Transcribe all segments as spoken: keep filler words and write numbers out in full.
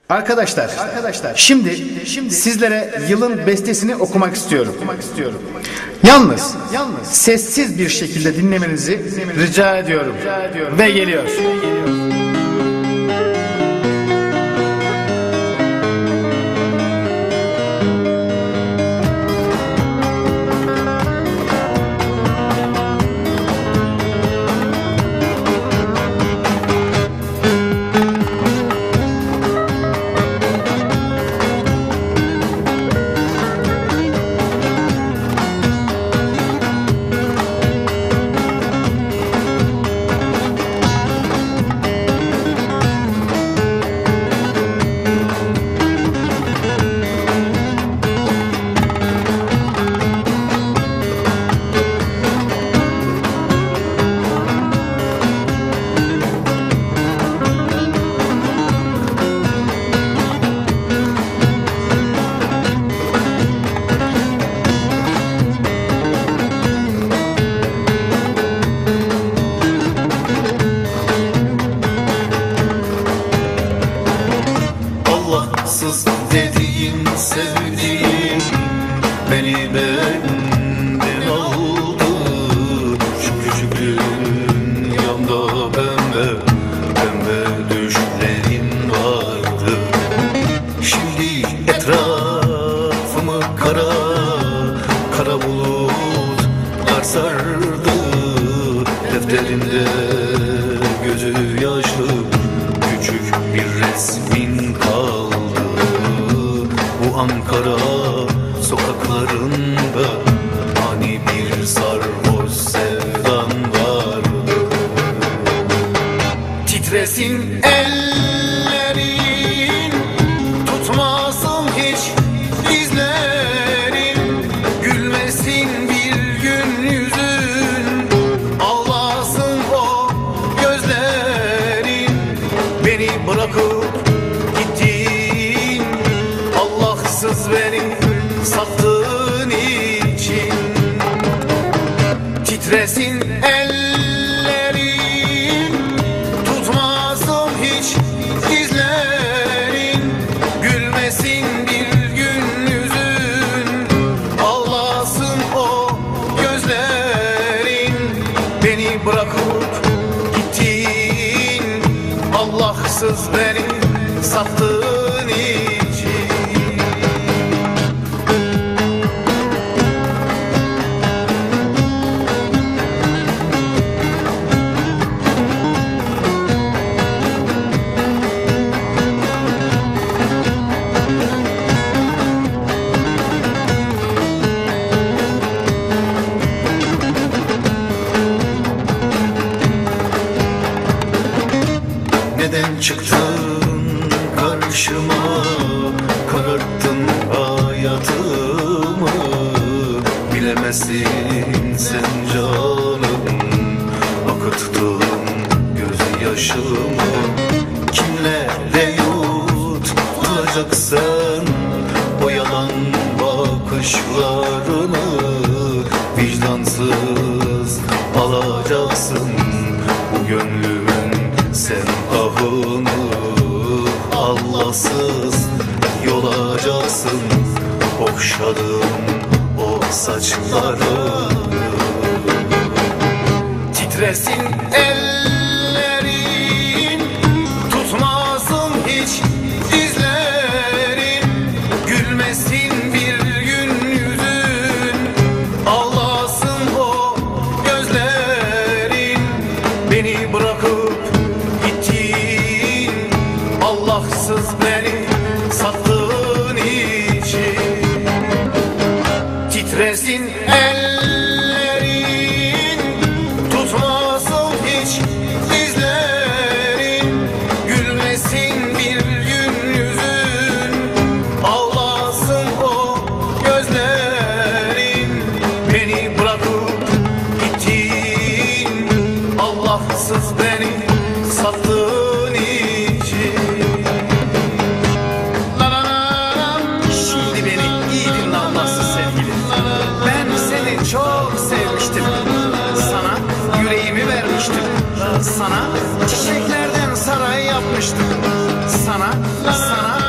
Arkadaşlar, arkadaşlar, şimdi, şimdi sizlere yılın bestesini okumak istiyorum. Okumak istiyorum. Yalnız, yalnız sessiz bir şekilde dinlemenizi rica ediyorum. Rica ediyorum. Ve geliyor. Allahsız dediğim sevdiğim beni benden aldı. Şu küçük dünyamda pembe pembe düşlerin vardı. Şimdi etrafımı kara kara bulutlar sardı. Defterimde gözü yaşlı küçük bir resmin kaldı. Bu Ankara sokaklarında hani bir sarhoş sevdan vardı. Titresin ellerin, tutmasın hiç dizlerin, gülmesin bir gün yüzün, ağlasın o gözlerin. Beni bırakıp gittin, Allahsız beni sattığın için. Titresin ellerin, tutmasın hiç dizlerin, gülmesin bir gün yüzün, ağlasın o gözlerin. Beni bırakıp gittin, Allahsız beni sattığın için. Neden çıktın karşıma, kararttın hayatımı? Bilemezsin sen canım, akıttın gözyaşımı. Kimlere yutulacaksın o yalan bakışlarını? Vicdansız alacaksın bu gönlümün sen ahını. Allahsız yolacaksın okşadım o saçları. Titresin ellerin, tutmasın hiç dizlerin, gülmesin bir gün yüzün, ağlasın o gözlerin. Beni bırakıp gittin, Allahsız beni sattığın için. Titresin ellerin, tutmasın hiç dizlerin, gülmesin bir gün yüzün, ağlasın o gözlerin. Beni bırakıp gittin, Allahsız beni sattığın için. Şimdi beni iyi dinle Allahsız sevgili. Ben seni çok sevmiştim. Sana yüreğimi vermiştim. Sana çiçeklerden saray yapmıştım. Sana, sana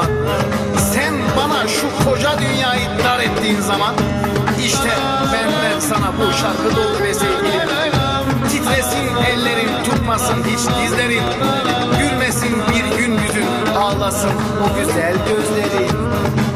zaman, sen bana şu koca dünyayı dar ettiğin zaman, işte benden sana bu şarkı dolu be sevgilim. Titresin ellerin, tutmasın hiç dizlerin, gülmesin bir gün yüzün, ağlasın o güzel gözlerin.